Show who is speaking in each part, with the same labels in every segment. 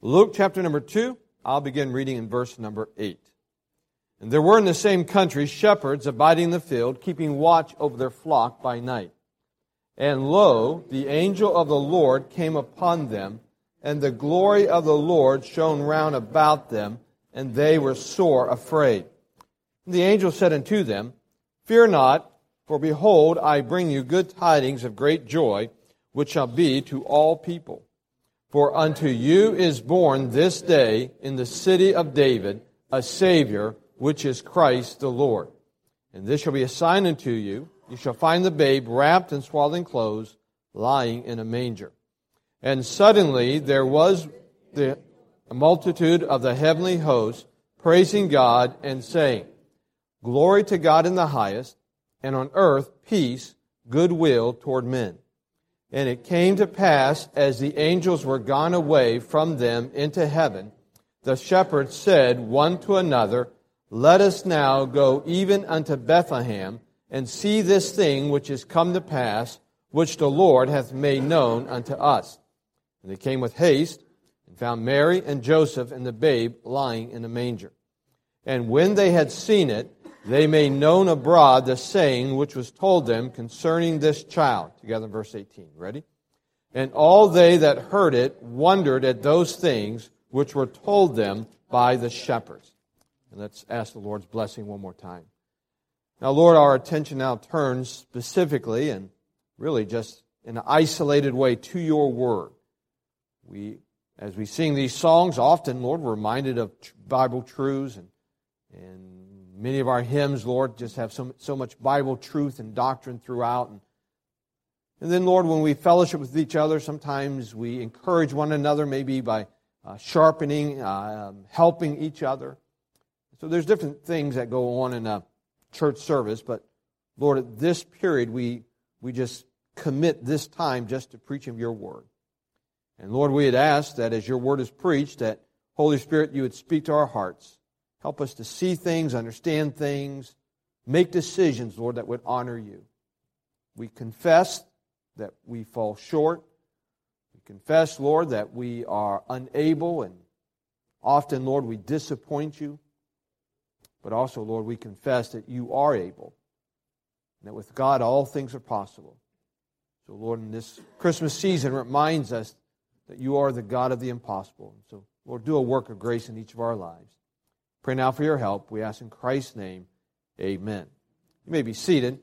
Speaker 1: Luke chapter number 2, I'll begin reading in verse number 8. And there were in the same country shepherds abiding in the field, keeping watch over their flock by night. And lo, the angel of the Lord came upon them, and the glory of the Lord shone round about them, and they were sore afraid. And the angel said unto them, Fear not, for behold, I bring you good tidings of great joy, which shall be to all people. For unto you is born this day in the city of David a Savior, which is Christ the Lord. And this shall be a sign unto you. You shall find the babe wrapped in swaddling clothes, lying in a manger. And suddenly there was a multitude of the heavenly host, praising God and saying, Glory to God in the highest, and on earth peace, goodwill toward men. And it came to pass, as the angels were gone away from them into heaven, the shepherds said one to another, Let us now go even unto Bethlehem, and see this thing which is come to pass, which the Lord hath made known unto us. And they came with haste, and found Mary and Joseph and the babe lying in a manger. And when they had seen it, they made known abroad the saying which was told them concerning this child. Together in verse 18. Ready? And all they that heard it wondered at those things which were told them by the shepherds. And let's ask the Lord's blessing one more time. Now, Lord, our attention now turns specifically and really just in an isolated way to your word. As we sing these songs, often, Lord, we're reminded of Bible truths, and many of our hymns, Lord, just have so much Bible truth and doctrine throughout. And then, Lord, when we fellowship with each other, sometimes we encourage one another, maybe by sharpening, helping each other. So there's different things that go on in a church service, but Lord, at this period, we just commit this time just to preaching your word. And Lord, we had asked that as your word is preached, that Holy Spirit, you would speak to our hearts. Help us to see things, understand things, make decisions, Lord, that would honor you. We confess that we fall short. We confess, Lord, that we are unable, and often, Lord, we disappoint you. But also, Lord, we confess that you are able, and that with God all things are possible. So, Lord, in this Christmas season, it reminds us that you are the God of the impossible. So, Lord, do a work of grace in each of our lives. Pray now for your help. We ask in Christ's name, amen. You may be seated.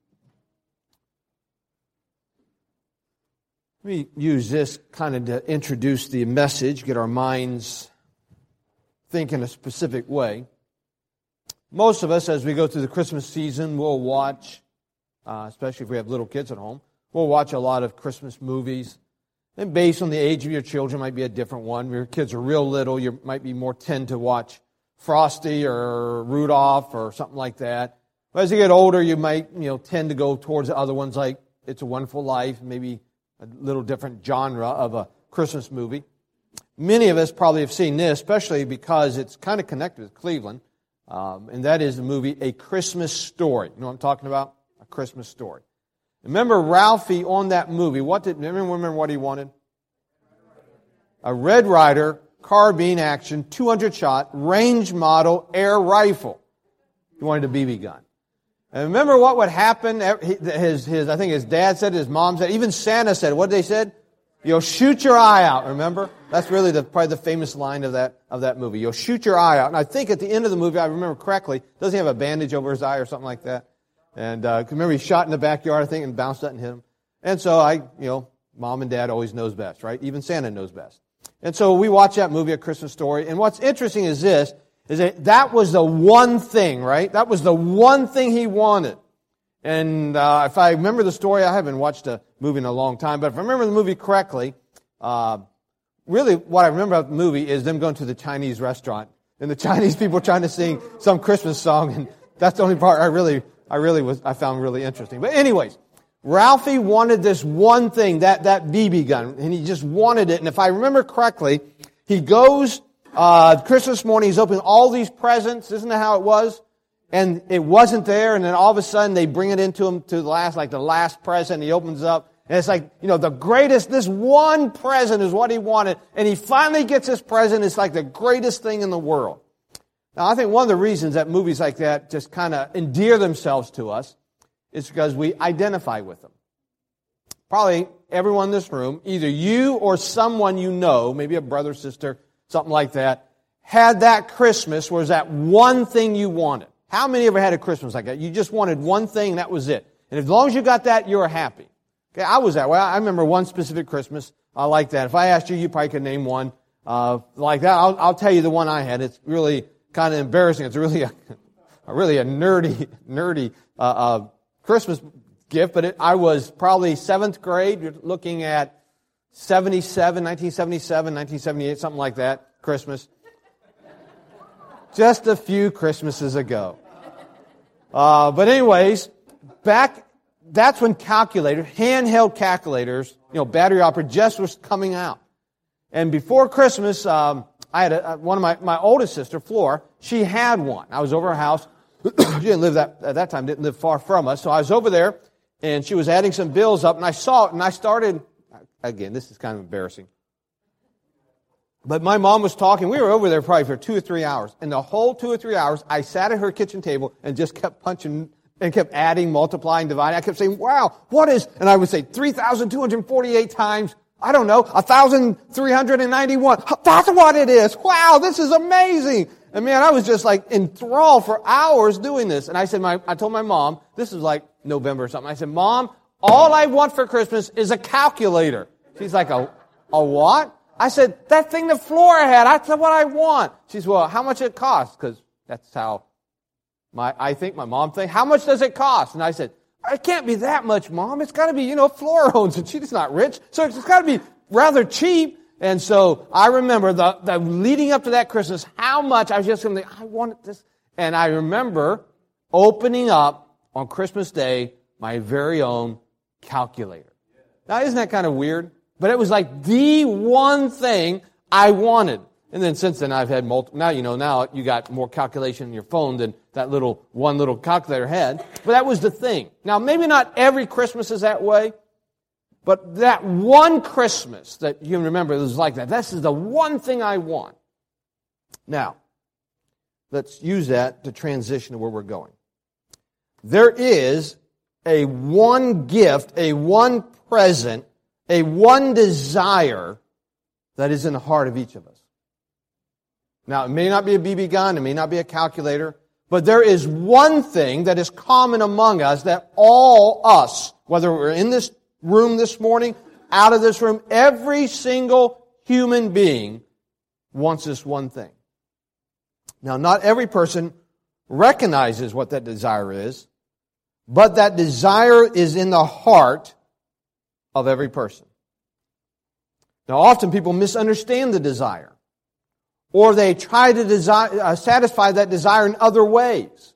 Speaker 1: Let me use this kind of to introduce the message, get our minds thinking a specific way. Most of us, as we go through the Christmas season, will watch, especially if we have little kids at home, we'll watch a lot of Christmas movies. And based on the age of your children, might be a different one. If your kids are real little, you might be more tend to watch Frosty or Rudolph or something like that. But as you get older, you might tend to go towards the other ones like It's a Wonderful Life, maybe a little different genre of a Christmas movie. Many of us probably have seen this, especially because it's kind of connected with Cleveland, and that is the movie A Christmas Story. You know what I'm talking about? A Christmas Story. Remember Ralphie on that movie, remember what he wanted? A Red Ryder carbine action, 200-shot, range model air rifle. He wanted a BB gun. And remember what would happen? I think his dad said, his mom said, even Santa said, what they said? You'll shoot your eye out, remember? That's really probably the famous line of that movie. You'll shoot your eye out. And I think at the end of the movie, I remember correctly, doesn't he have a bandage over his eye or something like that? And remember he shot in the backyard, I think, and bounced that and hit him. And so Mom and Dad always knows best, right? Even Santa knows best. And so we watch that movie, A Christmas Story. And what's interesting is that was the one thing, right? That was the one thing he wanted. And if I remember the story, I haven't watched a movie in a long time, but if I remember the movie correctly, really what I remember about the movie is them going to the Chinese restaurant and the Chinese people trying to sing some Christmas song, and that's the only part I found really interesting. But anyways, Ralphie wanted this one thing, that BB gun, and he just wanted it. And if I remember correctly, he goes Christmas morning, he's opening all these presents. Isn't that how it was? And it wasn't there, and then all of a sudden they bring it into him to the last present. He opens up, And it's like, the greatest, this one present is what he wanted. And he finally gets his present. It's like the greatest thing in the world. Now, I think one of the reasons that movies like that just kind of endear themselves to us is because we identify with them. Probably everyone in this room, either you or someone you know, maybe a brother, sister, something like that, had that Christmas was that one thing you wanted. How many ever had a Christmas like that? You just wanted one thing and that was it. And as long as you got that, you were happy. Okay, I was that way. I remember one specific Christmas like that. If I asked you, you probably could name one like that. I'll tell you the one I had. It's really kind of embarrassing. It's really a nerdy Christmas gift, but I was probably 7th grade. You're looking at 1978, something like that, Christmas. Just a few Christmases ago. But anyways, that's when handheld calculators, battery operated, just was coming out. And before Christmas, I had one of my oldest sister, Flora, she had one. I was over her house. She didn't live at that time, didn't live far from us. So I was over there, and she was adding some bills up, and I saw it, and I started, again, this is kind of embarrassing. But my mom was talking. We were over there probably for 2 or 3 hours. And the whole 2 or 3 hours, I sat at her kitchen table and just kept punching and kept adding, multiplying, dividing. I kept saying, wow, what is, and I would say 3,248 times, I don't know, 1,391. That's what it is. Wow, this is amazing. And man, I was just like enthralled for hours doing this. And I told my mom, this is like November or something. I said, Mom, all I want for Christmas is a calculator. She's like, a what? I said, that thing that Flora had, that's what I want. She said, well, how much it cost? Because that's how I think, my mom thinks. How much does it cost? And I said, it can't be that much, Mom. It's got to be, Flora owns it. She's not rich. So it's got to be rather cheap. And so I remember the leading up to that Christmas, how much I was just going to think, I wanted this. And I remember opening up on Christmas Day my very own calculator. Now, isn't that kind of weird? But it was like the one thing I wanted. And then since then I've had multiple. Now now you got more calculation in your phone than that one little calculator had. But that was the thing. Now maybe not every Christmas is that way. But that one Christmas that you can remember it was like that. This is the one thing I want. Now, let's use that to transition to where we're going. There is a one gift, a one present, a one desire that is in the heart of each of us. Now, it may not be a BB gun, it may not be a calculator, but there is one thing that is common among us that all us, whether we're in this room this morning, out of this room, every single human being wants this one thing. Now, not every person recognizes what that desire is, but that desire is in the heart of every person. Now, often people misunderstand the desire, or they try to satisfy that desire in other ways.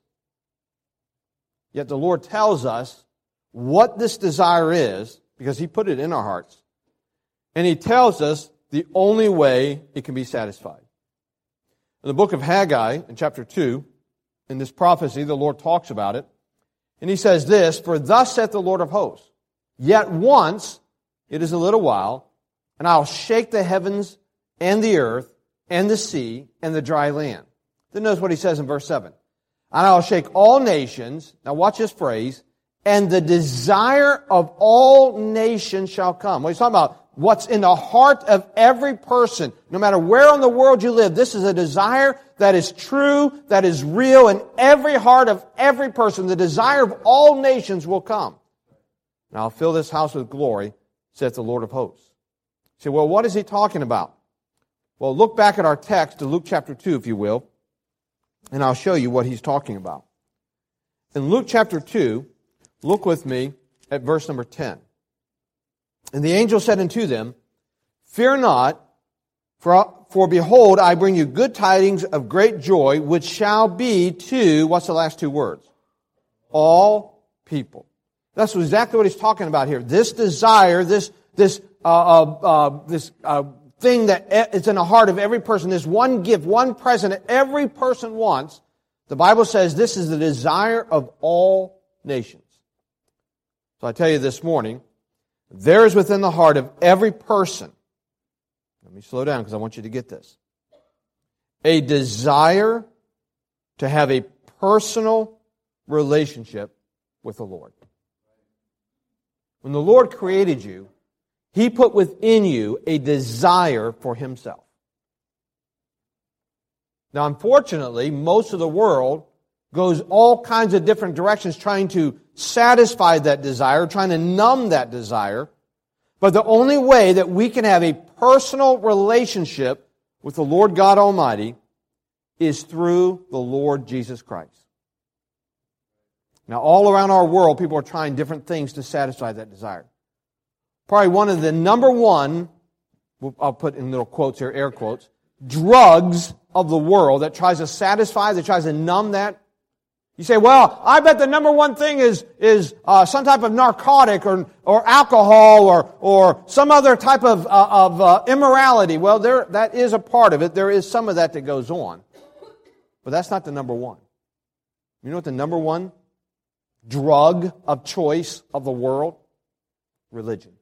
Speaker 1: Yet the Lord tells us what this desire is, because He put it in our hearts, and He tells us the only way it can be satisfied. In the book of Haggai, in chapter 2, in this prophecy, the Lord talks about it, and He says this, "For thus saith the Lord of hosts, yet once, it is a little while, and I'll shake the heavens and the earth and the sea and the dry land." Then notice what He says in verse 7. "And I'll shake all nations," now watch this phrase, "and the desire of all nations shall come." Well, He's talking about what's in the heart of every person. No matter where in the world you live, this is a desire that is true, that is real in every heart of every person. The desire of all nations will come. "And I'll fill this house with glory, saith the Lord of hosts." You say, well, what is He talking about? Well, look back at our text to Luke chapter 2, if you will, and I'll show you what He's talking about. In Luke chapter 2, look with me at verse number 10. "And the angel said unto them, Fear not, for behold, I bring you good tidings of great joy, which shall be to," what's the last two words? "All people." That's exactly what He's talking about here. This desire, this thing that is in the heart of every person, this one gift, one present that every person wants, the Bible says this is the desire of all nations. So I tell you this morning, There is within the heart of every person, let me slow down because I want you to get this, a desire to have a personal relationship with the Lord. When the Lord created you, He put within you a desire for Himself. Now, unfortunately, most of the world goes all kinds of different directions trying to satisfy that desire, trying to numb that desire. But the only way that we can have a personal relationship with the Lord God Almighty is through the Lord Jesus Christ. Now, all around our world, people are trying different things to satisfy that desire. Probably one of the number one, I'll put in little quotes here, air quotes, drugs of the world that tries to satisfy, that tries to numb that. You say, well, I bet the number one thing is some type of narcotic or alcohol or some other type of immorality. Well, that is a part of it. There is some of that that goes on. But that's not the number one. You know what the number one drug of choice of the world? Religion.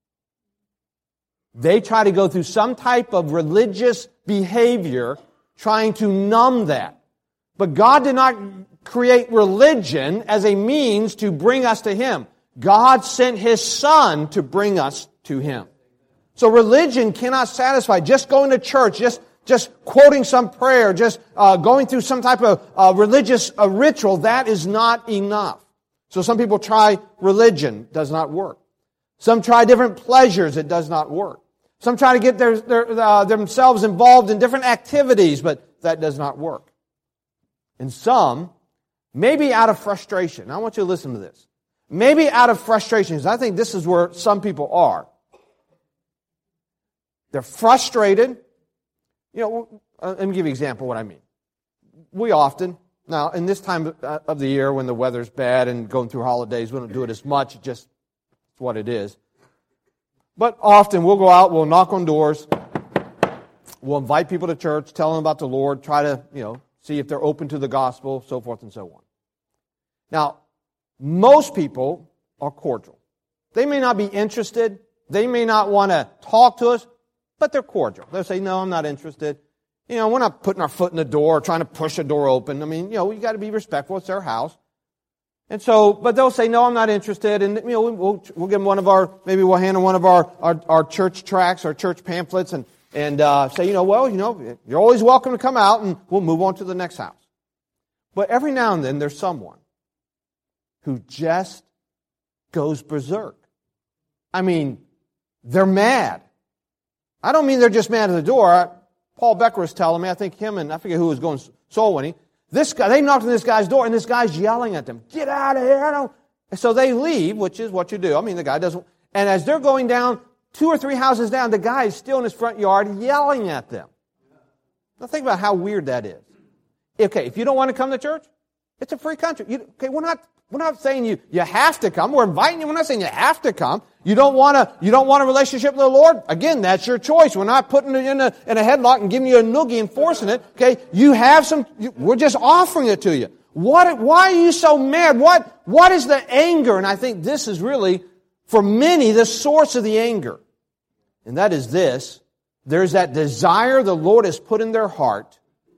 Speaker 1: They try to go through some type of religious behavior trying to numb that. But God did not create religion as a means to bring us to Him. God sent His Son to bring us to Him. So religion cannot satisfy. Just going to church, just quoting some prayer, just going through some type of religious ritual, that is not enough. So some people try religion, does not work. Some try different pleasures, it does not work. Some try to get themselves involved in different activities, but that does not work. And some, maybe out of frustration. Now I want you to listen to this. Maybe out of frustration, because I think this is where some people are. They're frustrated. You know, let me give you an example of what I mean. We often, now in this time of the year when the weather's bad and going through holidays, we don't do it as much, it's what it is. But often we'll go out, we'll knock on doors, we'll invite people to church, tell them about the Lord, try to, see if they're open to the gospel, so forth and so on. Now, most people are cordial. They may not be interested, they may not want to talk to us, but they're cordial. They'll say, no, I'm not interested. We're not putting our foot in the door, trying to push a door open. I mean, you got to be respectful, it's their house. And so, but they'll say, no, I'm not interested. And, we'll give them maybe we'll hand them one of our church tracts, our church pamphlets, and say, you're always welcome to come out, and we'll move on to the next house. But every now and then, there's someone who just goes berserk. I mean, they're mad. I don't mean they're just mad at the door. Paul Becker was telling me, I think him and I forget who was going soul winning. This guy, they knocked on this guy's door, and this guy's yelling at them, get out of here. So they leave, which is what you do. I mean, the guy doesn't. And as they're going down, 2 or 3 houses down, the guy is still in his front yard yelling at them. Now think about how weird that is. Okay, if you don't want to come to church, it's a free country. We're not saying you have to come. We're inviting you. We're not saying you have to come. You don't want a relationship with the Lord? Again, that's your choice. We're not putting it in a headlock and giving you a noogie and forcing it. Okay, we're just offering it to you. Why are you so mad? What is the anger? And I think this is really, for many, the source of the anger. And that is this. There's that desire the Lord has put in their heart,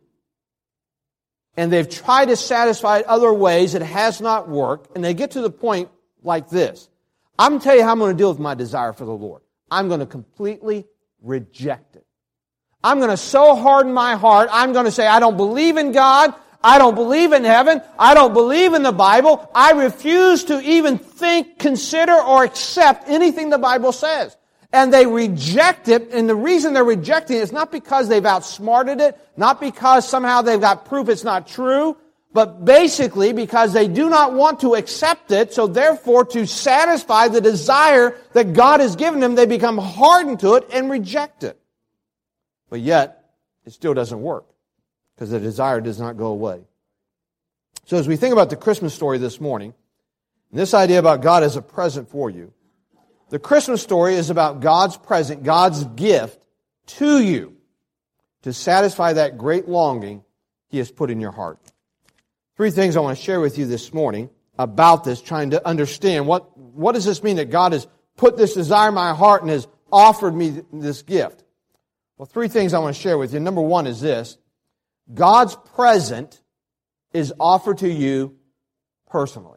Speaker 1: and they've tried to satisfy it other ways. It has not worked. And they get to the point like this. I'm going to tell you how I'm going to deal with my desire for the Lord. I'm going to completely reject it. I'm going to so harden my heart, I'm going to say, I don't believe in God. I don't believe in heaven. I don't believe in the Bible. I refuse to even think, consider, or accept anything the Bible says. And they reject it, and the reason they're rejecting it is not because they've outsmarted it, not because somehow they've got proof it's not true, but basically because they do not want to accept it, so therefore to satisfy the desire that God has given them, they become hardened to it and reject it. But yet, it still doesn't work, because the desire does not go away. So as we think about the Christmas story this morning, and this idea about God as a present for you, the Christmas story is about God's present, God's gift to you to satisfy that great longing He has put in your heart. 3 things I want to share with you this morning about this, trying to understand what does this mean that God has put this desire in my heart and has offered me this gift? Well, three things I want to share with you. Number one is this. God's present is offered to you personally.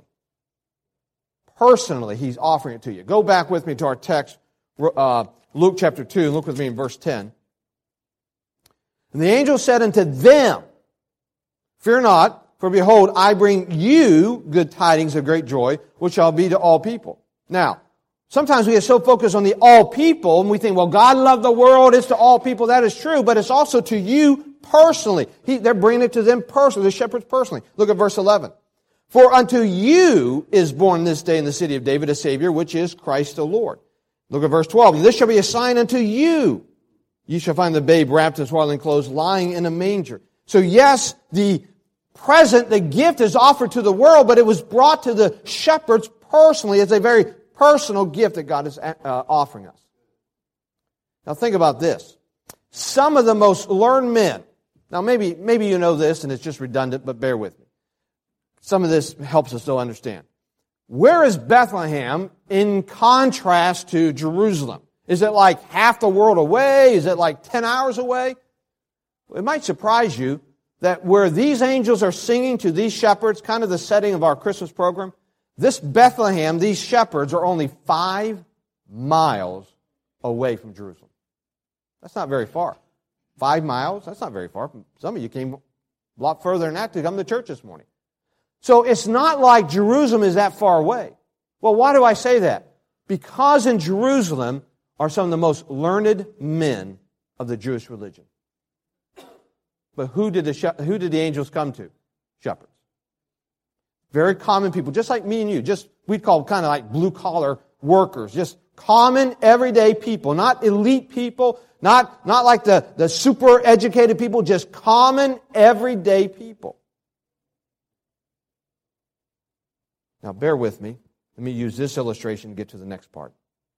Speaker 1: Personally, He's offering it to you. Go back with me to our text, Luke chapter 2, and look with me in verse 10. And the angel said unto them, Fear not, for behold, I bring you good tidings of great joy, which shall be to all people. Now, sometimes we get so focused on the all people, and we think, well, God loved the world, it's to all people. That is true, but it's also to you personally. They're bringing it to them personally, the shepherds personally. Look at verse 11. For unto you is born this day in the city of David a Savior, which is Christ the Lord. Look at verse 12. And this shall be a sign unto you. You shall find the babe wrapped in swaddling clothes, lying in a manger. So yes, the present, the gift is offered to the world, but it was brought to the shepherds personally as a very personal gift that God is offering us. Now think about this. Some of the most learned men, now maybe you know this and it's just redundant, but bear with me. Some of this helps us to understand. Where is Bethlehem in contrast to Jerusalem? Is it like half the world away? Is it like 10 hours away? It might surprise you that where these angels are singing to these shepherds, kind of the setting of our Christmas program, this Bethlehem, these shepherds are only 5 miles away from Jerusalem. That's not very far. 5 miles, that's not very far. Some of you came a lot further than that to come to church this morning. So it's not like Jerusalem is that far away. Well, why do I say that? Because in Jerusalem are some of the most learned men of the Jewish religion. But who did the angels come to? Shepherds. Very common people, just like me and you. We'd call them kind of like blue-collar workers. Just common, everyday people. Not elite people. Not like the super educated people. Just common, everyday people. Now, bear with me. Let me use this illustration to get to the next part.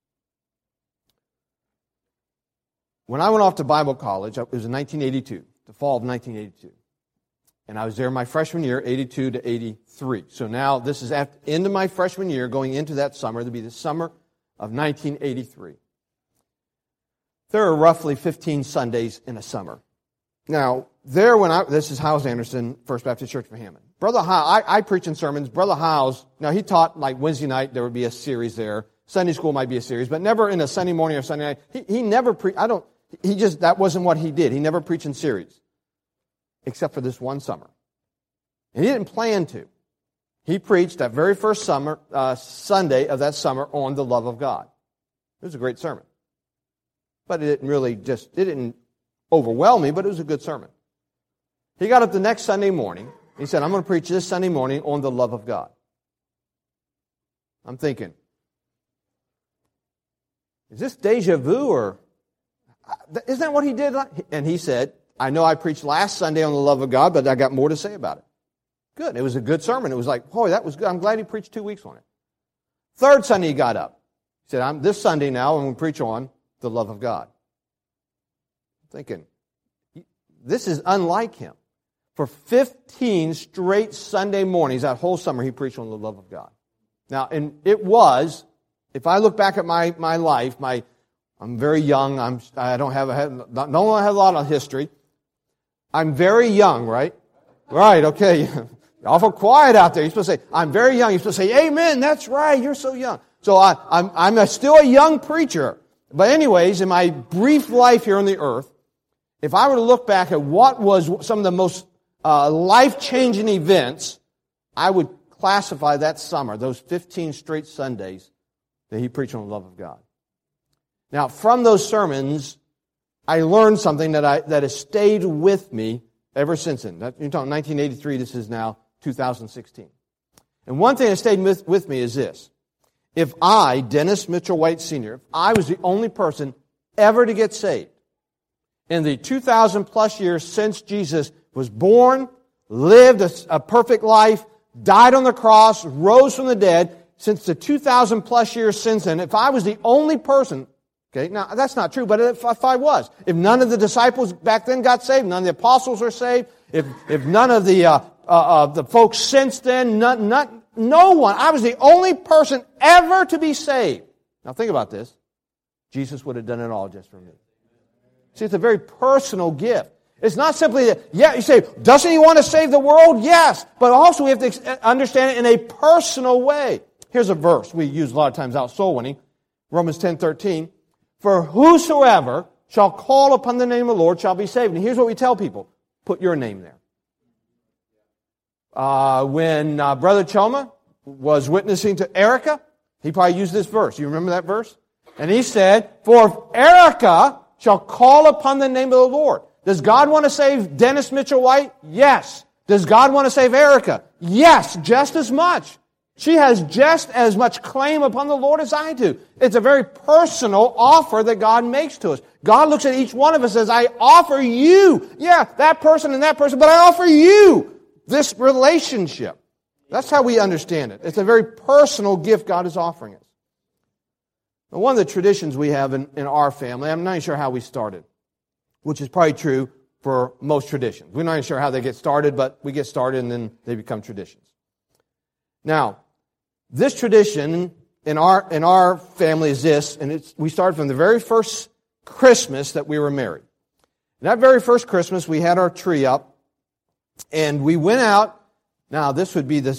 Speaker 1: When I went off to Bible college, it was in 1982, the fall of 1982. And I was there my freshman year, 82 to 83. So now this is at the end of my freshman year, going into that summer. It'll be the summer of 1983. There are roughly 15 Sundays in a summer. Now, this is Hyles Anderson, First Baptist Church of Hammond. Brother Hyles, I preach in sermons. Brother Hyles, now he taught like Wednesday night, there would be a series there. Sunday school might be a series, but never in a Sunday morning or Sunday night. He never preached, that wasn't what he did. He never preached in series, except for this one summer. And he didn't plan to. He preached that very first Sunday of that summer on the love of God. It was a great sermon. But it didn't overwhelm me, but it was a good sermon. He got up the next Sunday morning. He said, I'm going to preach this Sunday morning on the love of God. I'm thinking, is this deja vu or isn't that what he did? And he said, I know I preached last Sunday on the love of God, but I got more to say about it. Good. It was a good sermon. It was like, boy, that was good. I'm glad he preached 2 weeks on it. Third Sunday he got up. He said, this Sunday now I'm going to preach on the love of God. I'm thinking, this is unlike him. For 15 straight Sunday mornings, that whole summer, he preached on the love of God. Now, and it was, if I look back at my life, I'm very young. I don't have a lot of history. I'm very young, right? Right, okay. You're awful quiet out there. You're supposed to say, I'm very young. You're supposed to say, amen, that's right, you're so young. So I'm still a young preacher. But anyways, in my brief life here on the earth, if I were to look back at what was some of the most life-changing events, I would classify that summer, those 15 straight Sundays that he preached on the love of God. Now, from those sermons, I learned something that has stayed with me ever since then. You're talking 1983, this is now 2016. And one thing that stayed with me is this. If I, Dennis Mitchell White Sr., if I was the only person ever to get saved in the 2,000 plus years since Jesus was born, lived a perfect life, died on the cross, rose from the dead, since the 2,000 plus years since then, if I was the only person, okay, now that's not true, but if I was, if none of the disciples back then got saved, none of the apostles are saved, if none of the folks since then, no one, I was the only person ever to be saved. Now think about this. Jesus would have done it all just for me. See, it's a very personal gift. It's not simply that, yeah, you say, doesn't He want to save the world? Yes. But also we have to understand it in a personal way. Here's a verse we use a lot of times out soul winning. Romans 10:13. For whosoever shall call upon the name of the Lord shall be saved. And here's what we tell people. Put your name there. When Brother Choma was witnessing to Erica, he probably used this verse. You remember that verse? And he said, for if Erica shall call upon the name of the Lord. Does God want to save Dennis Mitchell White? Yes. Does God want to save Erica? Yes, just as much. She has just as much claim upon the Lord as I do. It's a very personal offer that God makes to us. God looks at each one of us and says, I offer you, that person, but I offer you this relationship. That's how we understand it. It's a very personal gift God is offering us. Now, one of the traditions we have in our family, I'm not even sure how we started, which is probably true for most traditions. We're not even sure how they get started, but we get started and then they become traditions. Now, this tradition in our family is this, and we started from the very first Christmas that we were married. And that very first Christmas, we had our tree up, and we went out. Now, this would be the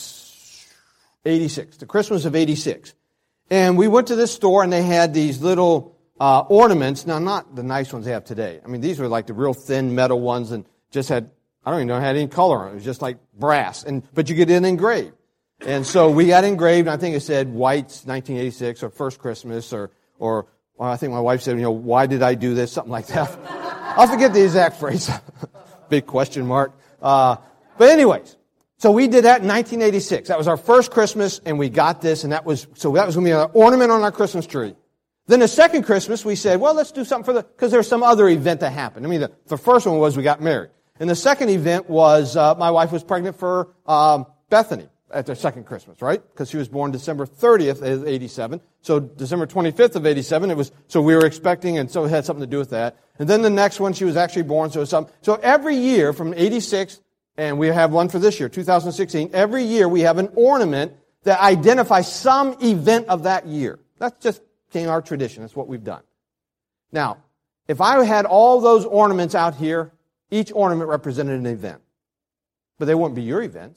Speaker 1: 86, the Christmas of 86. And we went to this store, and they had these little ornaments. Now, not the nice ones they have today. I mean, these were like the real thin metal ones, and just had, I don't even know, had any color on it. It was just like brass, but you get it engraved. And so we got engraved, I think it said White's 1986 or First Christmas or I think my wife said, why did I do this? Something like that. I'll forget the exact phrase. Big question mark. But anyways, so we did that in 1986. That was our first Christmas, and we got this, and that was going to be an ornament on our Christmas tree. Then the second Christmas, we said, well, let's do something because there's some other event that happened. I mean, the first one was we got married. And the second event was my wife was pregnant for Bethany at their second Christmas, right? Because she was born December 30th of 87. So December 25th of 87, so we were expecting, and so it had something to do with that. And then the next one, she was actually born, so it was something. So every year from 86, and we have one for this year, 2016, every year we have an ornament that identifies some event of that year. That's just became our tradition. That's what we've done. Now, if I had all those ornaments out here, each ornament represented an event. But they wouldn't be your events.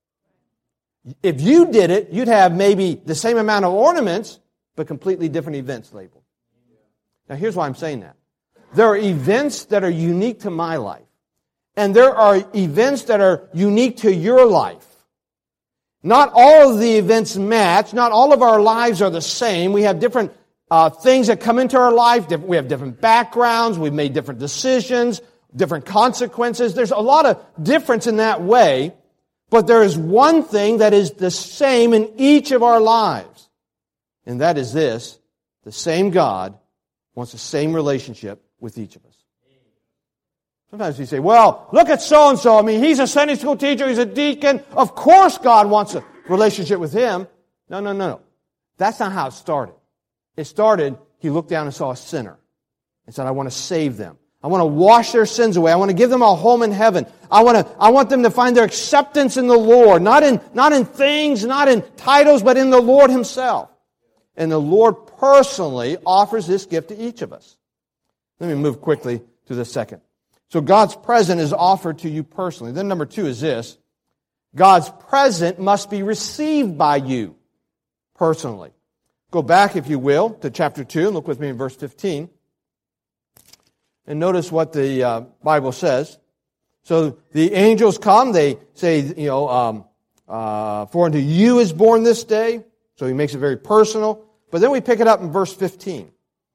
Speaker 1: If you did it, you'd have maybe the same amount of ornaments, but completely different events labeled. Now, here's why I'm saying that. There are events that are unique to my life. And there are events that are unique to your life. Not all of the events match. Not all of our lives are the same. We have different things that come into our life. We have different backgrounds. We've made different decisions, different consequences. There's a lot of difference in that way. But there is one thing that is the same in each of our lives. And that is this. The same God wants the same relationship with each of us. Sometimes we say, well, look at so-and-so. I mean, he's a Sunday school teacher. He's a deacon. Of course God wants a relationship with him. No. That's not how it started. It started, he looked down and saw a sinner and said, I want to save them. I want to wash their sins away. I want to give them a home in heaven. I want them to find their acceptance in the Lord. Not in things, not in titles, but in the Lord Himself. And the Lord personally offers this gift to each of us. Let me move quickly to the second. So God's present is offered to you personally. Then number 2 is this. God's present must be received by you personally. Go back, if you will, to chapter 2 and look with me in verse 15. And notice what the Bible says. So the angels come, they say, for unto you is born this day. So he makes it very personal. But then we pick it up in verse 15.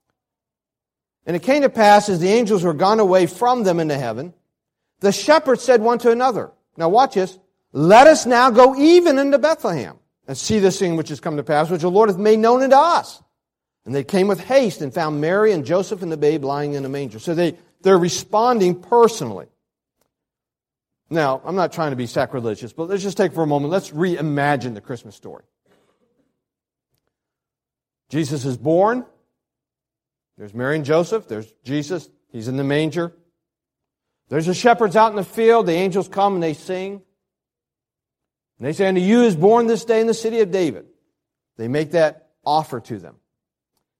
Speaker 1: And it came to pass, as the angels were gone away from them into heaven, the shepherds said one to another, now watch this, let us now go even into Bethlehem, and see this thing which has come to pass, which the Lord hath made known unto us. And they came with haste and found Mary and Joseph and the babe lying in a manger. So they're responding personally. Now, I'm not trying to be sacrilegious, but let's just take for a moment, let's reimagine the Christmas story. Jesus is born. There's Mary and Joseph. There's Jesus. He's in the manger. There's the shepherds out in the field. The angels come and they sing. And they say, unto you is born this day in the city of David. They make that offer to them.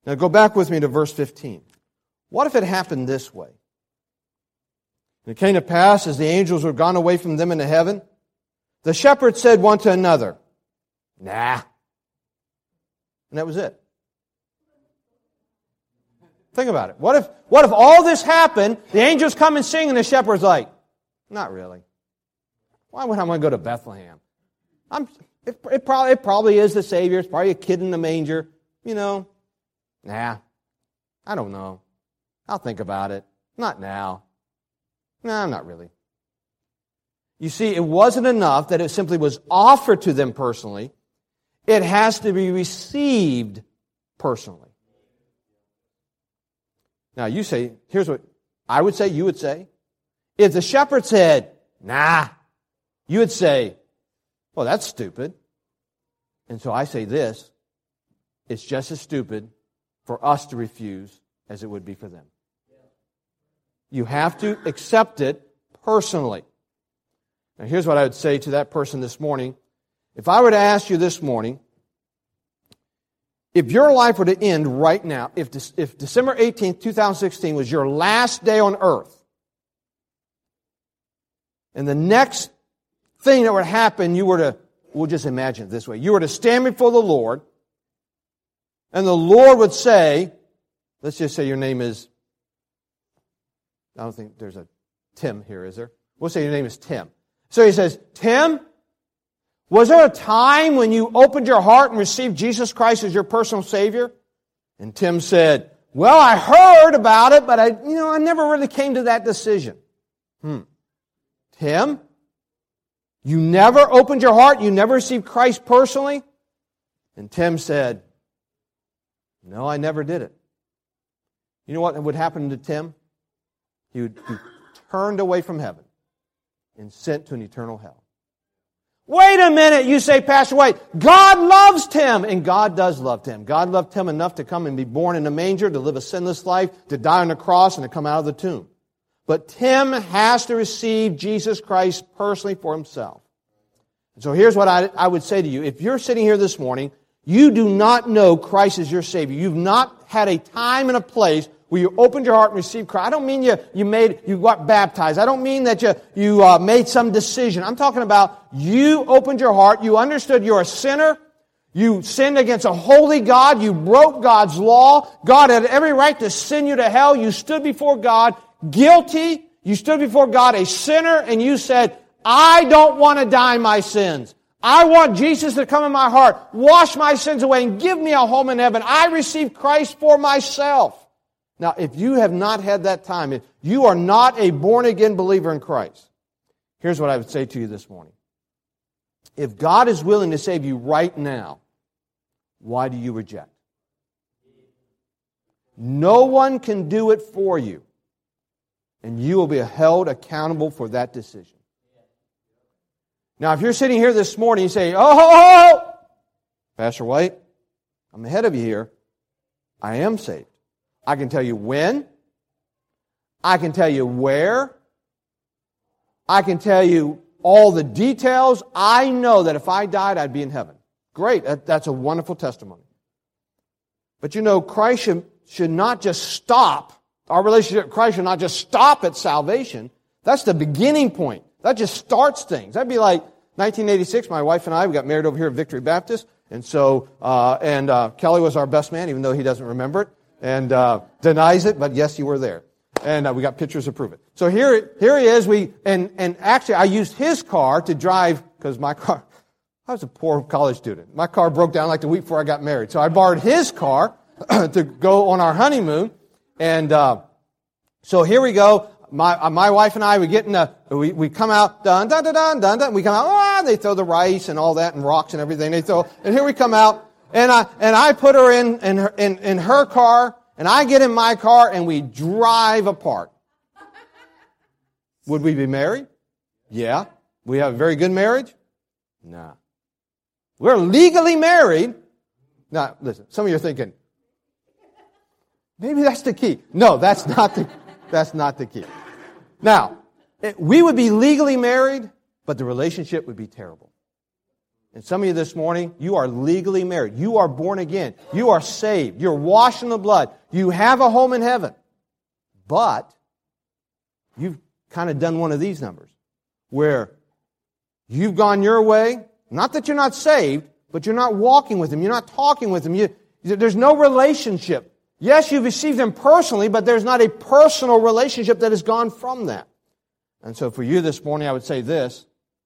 Speaker 1: Now go back with me to verse 15. What if it happened this way? And it came to pass, as the angels were gone away from them into heaven, the shepherds said one to another, nah. And that was it. Think about it. What if all this happened, the angels come and sing, and the shepherd's like, not really. Why would I want to go to Bethlehem? It probably is the Savior. It's probably a kid in the manger. Nah. I don't know. I'll think about it. Not now. No, not really. You see, it wasn't enough that it simply was offered to them personally. It has to be received personally. Now, you say, here's what I would say, you would say. If the shepherd said, nah, you would say, well, that's stupid. And so I say this, it's just as stupid for us to refuse as it would be for them. You have to accept it personally. Now, here's what I would say to that person this morning. If I were to ask you this morning, if your life were to end right now, if December 18th, 2016 was your last day on earth, and the next thing that would happen, we'll just imagine it this way, you were to stand before the Lord, and the Lord would say, let's just say your name is, I don't think there's a Tim here, is there? We'll say your name is Tim. So he says, Tim, was there a time when you opened your heart and received Jesus Christ as your personal Savior? And Tim said, well, I heard about it, but I never really came to that decision. Tim, you never opened your heart? You never received Christ personally? And Tim said, no, I never did it. You know what would happen to Tim? He would be turned away from heaven and sent to an eternal hell. Wait a minute, you say, Pastor White, God loves Tim, and God does love Tim. God loved Tim enough to come and be born in a manger, to live a sinless life, to die on the cross, and to come out of the tomb. But Tim has to receive Jesus Christ personally for himself. And so here's what I would say to you. If you're sitting here this morning, you do not know Christ as your Savior. You've not had a time and a place where you opened your heart and received Christ. I don't mean you got baptized. I don't mean that you made some decision. I'm talking about you opened your heart. You understood you're a sinner. You sinned against a holy God. You broke God's law. God had every right to send you to hell. You stood before God guilty. You stood before God a sinner, and you said, I don't want to die in my sins. I want Jesus to come in my heart, wash my sins away, and give me a home in heaven. I received Christ for myself. Now, if you have not had that time, if you are not a born-again believer in Christ, here's what I would say to you this morning. If God is willing to save you right now, why do you reject? No one can do it for you, and you will be held accountable for that decision. Now, if you're sitting here this morning, you say, oh, Pastor White, I'm ahead of you here. I am saved. I can tell you when. I can tell you where. I can tell you all the details. I know that if I died, I'd be in heaven. Great. That's a wonderful testimony. But Christ should not just stop. Our relationship with Christ should not just stop at salvation. That's the beginning point. That just starts things. That'd be like 1986, my wife and I, we got married over here at Victory Baptist. And so, Kelly was our best man, even though he doesn't remember it. And denies it, but yes, you were there. And we got pictures to prove it. So here he is. And actually, I used his car to drive, because my car, I was a poor college student. My car broke down like the week before I got married. So I borrowed his car to go on our honeymoon. And so here we go. My wife and I, we come out, dun, dun, dun, dun, dun, dun. We come out, they throw the rice and all that and rocks and everything they throw. And here we come out. And I put her in her car, and I get in my car, and we drive apart. Would we be married? Yeah. We have a very good marriage? No. We're legally married. Now, listen, some of you are thinking, maybe that's the key. No, that's not the key. Now, we would be legally married, but the relationship would be terrible. And some of you this morning, you are legally married. You are born again. You are saved. You're washed in the blood. You have a home in heaven. But you've kind of done one of these numbers where you've gone your way. Not that you're not saved, but you're not walking with Him. You're not talking with Him. There's no relationship. Yes, you've received Him personally, but there's not a personal relationship that has gone from that. And so for you this morning, I would say this.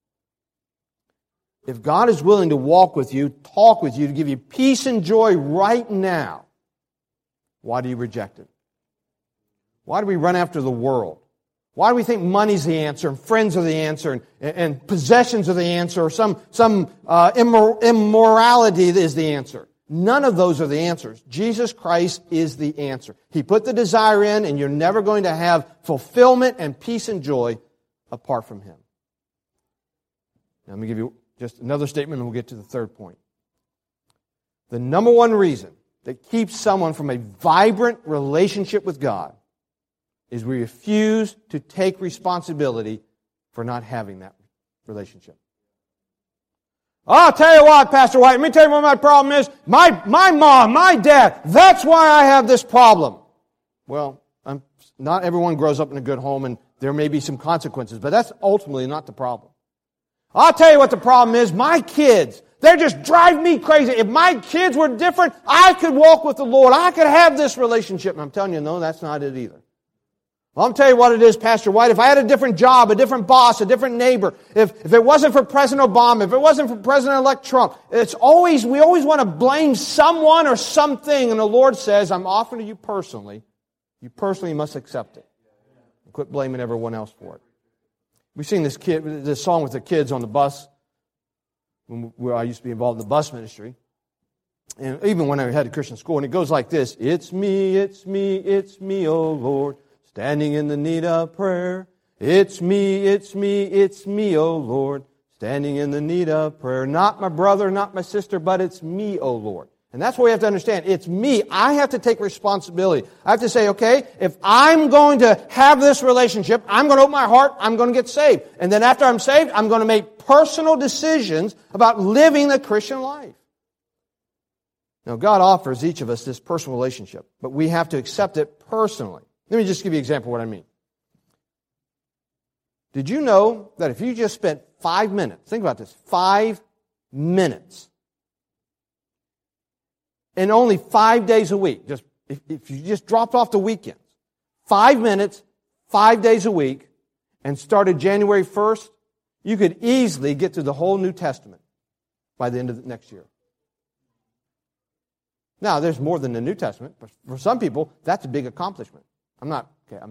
Speaker 1: If God is willing to walk with you, talk with you, to give you peace and joy right now, why do you reject it? Why do we run after the world? Why do we think money's the answer, and friends are the answer, and possessions are the answer, or some immorality is the answer? None of those are the answers. Jesus Christ is the answer. He put the desire in, and you're never going to have fulfillment and peace and joy apart from Him. Now, let me give you just another statement, and we'll get to the third point. The number one reason that keeps someone from a vibrant relationship with God is we refuse to take responsibility for not having that relationship. I'll tell you what, Pastor White, let me tell you what my problem is. My mom, my dad, that's why I have this problem. Well, not everyone grows up in a good home, and there may be some consequences, but that's ultimately not the problem. I'll tell you what the problem is. My kids, they just drive me crazy. If my kids were different, I could walk with the Lord. I could have this relationship. And I'm telling you, no, that's not it either. Well, I'll tell you what it is, Pastor White. If I had a different job, a different boss, a different neighbor, if it wasn't for President Obama, if it wasn't for President-elect Trump, we always want to blame someone or something. And the Lord says, I'm offering to you personally. You personally must accept it. And quit blaming everyone else for it. We sing this song with the kids on the bus where I used to be involved in the bus ministry. And even when I had a Christian school, and it goes like this. It's me, oh Lord, standing in the need of prayer. It's me, oh Lord, standing in the need of prayer. Not my brother, not my sister, but it's me, oh Lord. And that's what we have to understand. It's me. I have to take responsibility. I have to say, okay, if I'm going to have this relationship, I'm going to open my heart, I'm going to get saved. And then after I'm saved, I'm going to make personal decisions about living the Christian life. Now, God offers each of us this personal relationship, but we have to accept it personally. Let me just give you an example of what I mean. Did you know that if you just spent 5 minutes, think about this, 5 minutes, and only 5 days a week, just if you just dropped off the weekends, 5 minutes, 5 days a week, and started January 1st, you could easily get through the whole New Testament by the end of the next year. Now, there's more than the New Testament, but for some people, that's a big accomplishment. I'm not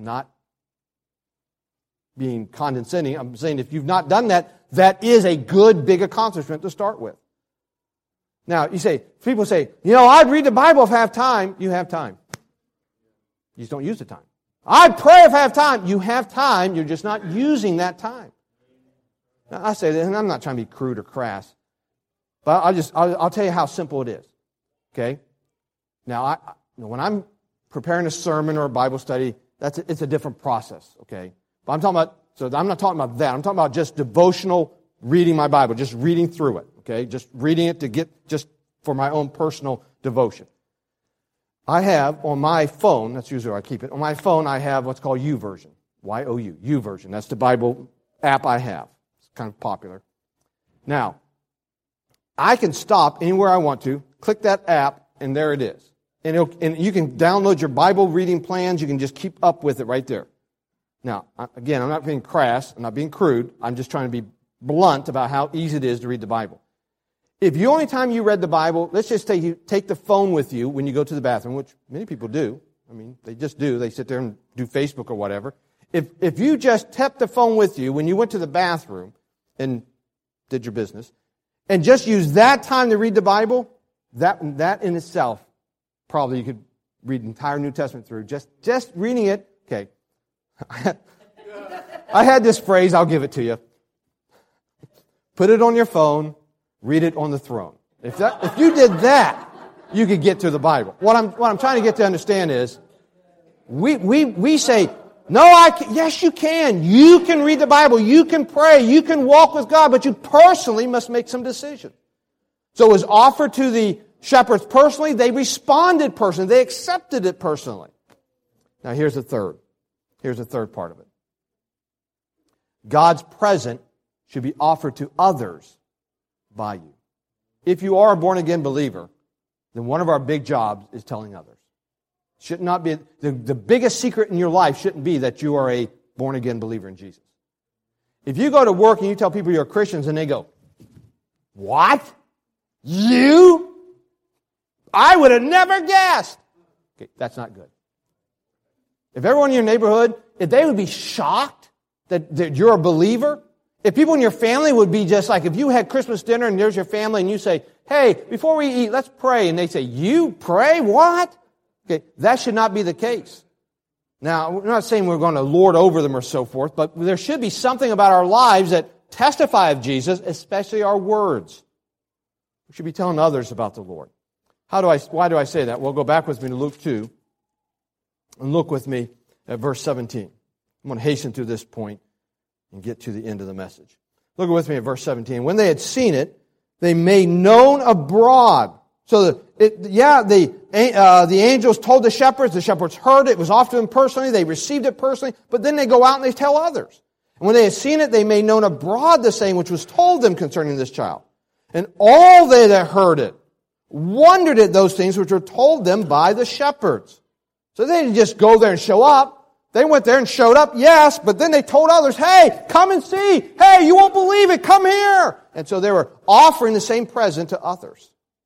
Speaker 1: being condescending. I'm saying if you've not done that, that is a good, big accomplishment to start with. Now, people say, I'd read the Bible if I have time. You have time. You just don't use the time. I'd pray if I have time. You have time. You're just not using that time. Now, I say this, and I'm not trying to be crude or crass, but I'll tell you how simple it is. Okay? Now, when I'm preparing a sermon or a Bible study, it's a different process. Okay? But I'm not talking about that. I'm talking about just devotional reading my Bible, just reading through it. Okay, just reading it just for my own personal devotion. I have on my phone, that's usually where I keep it, on my phone I have what's called YouVersion, Y-O-U, YouVersion. That's the Bible app I have. It's kind of popular. Now, I can stop anywhere I want to, click that app, and there it is. And you can download your Bible reading plans. You can just keep up with it right there. Now, again, I'm not being crass. I'm not being crude. I'm just trying to be blunt about how easy it is to read the Bible. If the only time you read the Bible, let's just say you take the phone with you when you go to the bathroom, which many people do. I mean, they just do. They sit there and do Facebook or whatever. If you just kept the phone with you when you went to the bathroom and did your business, and just use that time to read the Bible, that in itself, probably you could read the entire New Testament through. Just reading it. Okay. I had this phrase, I'll give it to you. Put it on your phone, read it on the throne. If you did that, you could get to the Bible. What I'm trying to get to understand is, we say, no, yes, you can. You can read the Bible. You can pray. You can walk with God, but you personally must make some decisions. So it was offered to the shepherds personally. They responded personally. They accepted it personally. Now here's the third. Here's the third part of it. God's present should be offered to others by you. If you are a born-again believer, then one of our big jobs is telling others. Should not be the biggest secret in your life shouldn't be that you are a born-again believer in Jesus. If you go to work and you tell people you're Christians and they go, "What? You? I would have never guessed." Okay, that's not good. If everyone in your neighborhood, if they would be shocked that you're a believer, if people in your family would be just like, if you had Christmas dinner and there's your family and you say, "Hey, before we eat, let's pray." And they say, "You pray? What?" Okay, that should not be the case. Now, we're not saying we're going to lord over them or so forth, but there should be something about our lives that testify of Jesus, especially our words. We should be telling others about the Lord. Why do I say that? Well, go back with me to Luke 2 and look with me at verse 17. I'm going to hasten through this point and get to the end of the message. Look with me at verse 17. When they had seen it, they made known abroad. So the angels told the shepherds heard it, it was off to them personally, they received it personally, but then they go out and they tell others. And when they had seen it, they made known abroad the saying which was told them concerning this child. And all they that heard it wondered at those things which were told them by the shepherds. So they didn't just go there and show up. They went there and showed up, yes, but then they told others, "Hey, come and see. Hey, you won't believe it. Come here." And so they were offering the same present to others.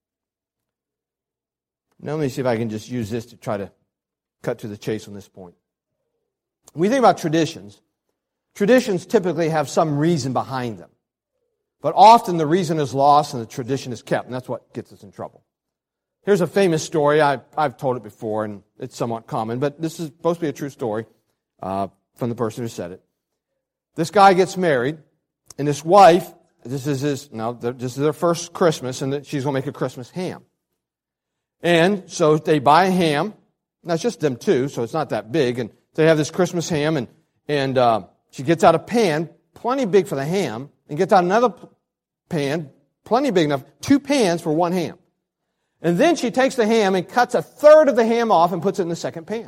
Speaker 1: Now let me see if I can just use this to try to cut to the chase on this point. When we think about traditions, traditions typically have some reason behind them. But often the reason is lost and the tradition is kept, and that's what gets us in trouble. Here's a famous story. I've told it before, and it's somewhat common, but this is supposed to be a true story from the person who said it. This guy gets married, and this wife, this is their first Christmas, and she's going to make a Christmas ham. And so they buy a ham. Now, it's just them two, so it's not that big. And they have this Christmas ham, and she gets out a pan, plenty big for the ham, and gets out another pan, plenty big enough, 2 pans for one ham. And then she takes the ham and cuts a third of the ham off and puts it in the second pan.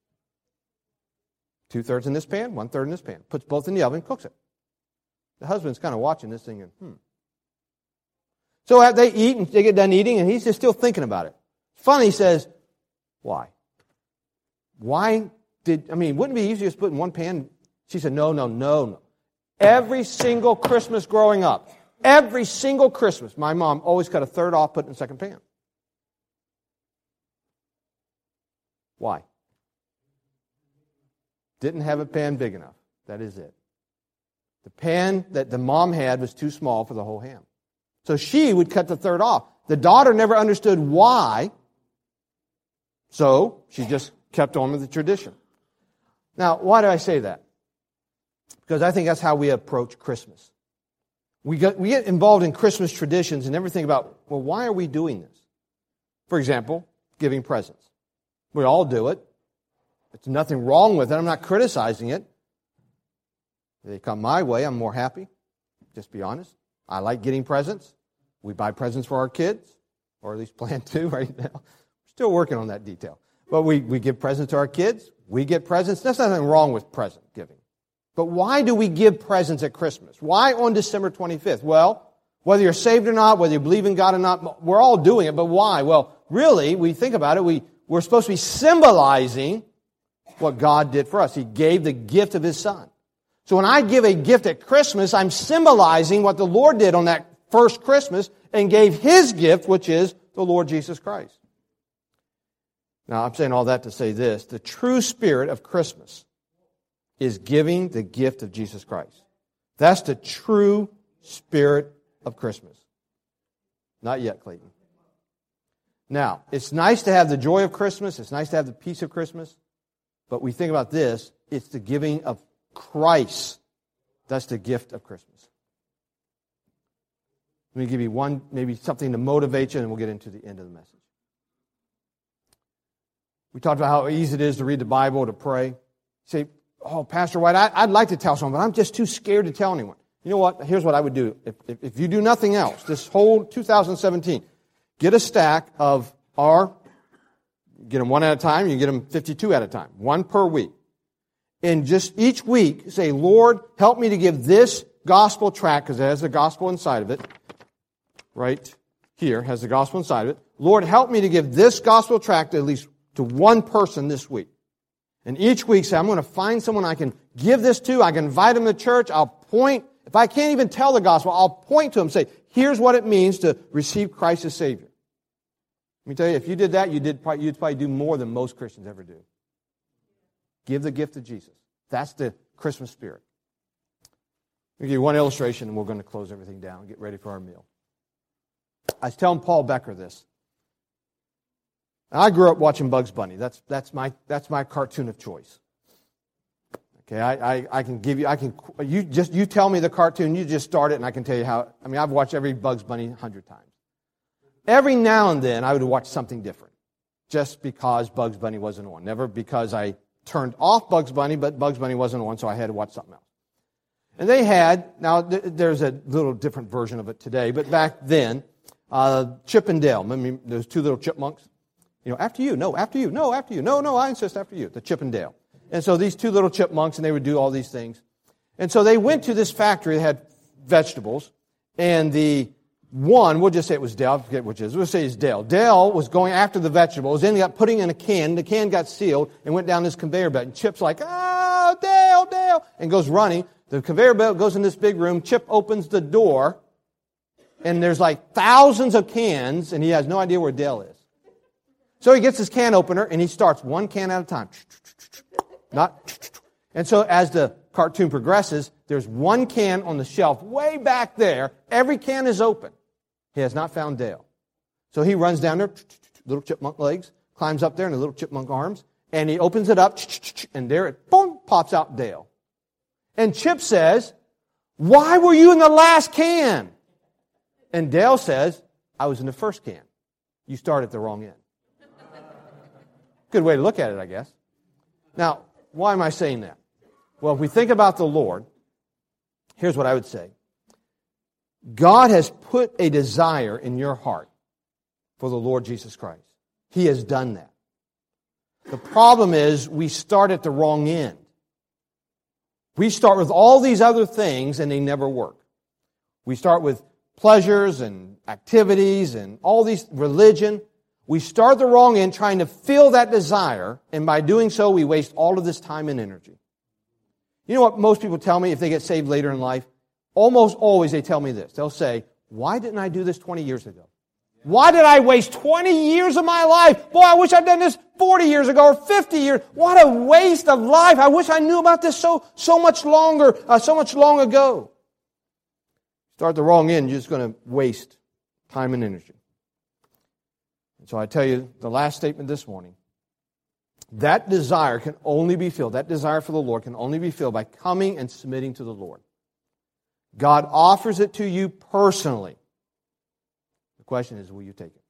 Speaker 1: 2/3 in this pan, 1/3 in this pan. Puts both in the oven, cooks it. The husband's kind of watching this thing and, So they eat, and they get done eating, and he's just still thinking about it. Finally, he says, "Why? Wouldn't it be easier to put in one pan?" She said, No. Every single Christmas growing up, every single Christmas, my mom always cut a third off, put it in the second pan. Why? Didn't have a pan big enough. That is it. The pan that the mom had was too small for the whole ham. So she would cut the third off. The daughter never understood why, so she just kept on with the tradition. Now, why do I say that? Because I think that's how we approach Christmas. We get involved in Christmas traditions and never think about, well, why are we doing this? For example, giving presents. We all do it. There's nothing wrong with it. I'm not criticizing it. If they come my way, I'm more happy. Just be honest. I like getting presents. We buy presents for our kids, or at least plan to right now. We're still working on that detail. But we give presents to our kids. We get presents. There's nothing wrong with present giving. But why do we give presents at Christmas? Why on December 25th? Well, whether you're saved or not, whether you believe in God or not, we're all doing it. But why? Well, really, we think about it, we're supposed to be symbolizing what God did for us. He gave the gift of His Son. So when I give a gift at Christmas, I'm symbolizing what the Lord did on that first Christmas and gave His gift, which is the Lord Jesus Christ. Now, I'm saying all that to say this. The true spirit of Christmas is giving the gift of Jesus Christ. That's the true spirit of Christmas. Not yet, Clayton. Now, it's nice to have the joy of Christmas. It's nice to have the peace of Christmas. But we think about this. It's the giving of Christ. That's the gift of Christmas. Let me give you one, maybe something to motivate you, and we'll get into the end of the message. We talked about how easy it is to read the Bible, to pray. You say, oh, Pastor White, I'd like to tell someone, but I'm just too scared to tell anyone. You know what? Here's what I would do. If you do nothing else, this whole 2017, get a stack of get them one at a time, you get them 52 at a time, one per week. And just each week say, Lord, help me to give this gospel tract, because it has the gospel inside of it, right here, has the gospel inside of it. Lord, help me to give this gospel tract at least to one person this week. And each week say, I'm going to find someone I can give this to, I can invite them to church, I'll point, if I can't even tell the gospel, I'll point to them and say, here's what it means to receive Christ as Savior. Let me tell you, if you did that, you'd probably do more than most Christians ever do. Give the gift of Jesus. That's the Christmas spirit. I'll give you one illustration and we're going to close everything down and get ready for our meal. I was telling Paul Becker this. I grew up watching Bugs Bunny. That's my cartoon of choice. Okay, I can give you, you tell me the cartoon, you just start it and I can tell you how, I've watched every Bugs Bunny 100 times. Every now and then I would watch something different. Just because Bugs Bunny wasn't on. Never because I turned off Bugs Bunny, but Bugs Bunny wasn't on, so I had to watch something else. And they had, now there's a little different version of it today, but back then, Chip and Dale, those two little chipmunks. After you, no, after you, no, after you, no, I insist after you, the Chip and Dale. And so these two little chipmunks, and they would do all these things. And so they went to this factory that had vegetables, and the one, we'll just say it was Dale, I forget which is, we'll say it's Dale. Dale was going after the vegetables, ended up putting in a can, the can got sealed, and went down this conveyor belt. And Chip's like, oh, Dale, and goes running. The conveyor belt goes in this big room, Chip opens the door, and there's like thousands of cans, and he has no idea where Dale is. So he gets his can opener, and he starts one can at a time. And so as the cartoon progresses, there's one can on the shelf way back there. Every can is open. He has not found Dale. So he runs down there, little chipmunk legs, climbs up there in the little chipmunk arms, and he opens it up, and there it, boom, pops out Dale. And Chip says, why were you in the last can? And Dale says, I was in the first can. You started at the wrong end. Good way to look at it, I guess. Now, why am I saying that? Well, if we think about the Lord, here's what I would say. God has put a desire in your heart for the Lord Jesus Christ. He has done that. The problem is we start at the wrong end. We start with all these other things and they never work. We start with pleasures and activities and all these religion. We start the wrong end trying to fill that desire, and by doing so, we waste all of this time and energy. You know what most people tell me if they get saved later in life? Almost always they tell me this. They'll say, why didn't I do this 20 years ago? Why did I waste 20 years of my life? Boy, I wish I'd done this 40 years ago or 50 years. What a waste of life. I wish I knew about this so much longer, so much long ago. Start the wrong end, you're just going to waste time and energy. And so I tell you the last statement this morning. That desire can only be filled, that desire for the Lord can only be filled by coming and submitting to the Lord. God offers it to you personally. The question is, will you take it?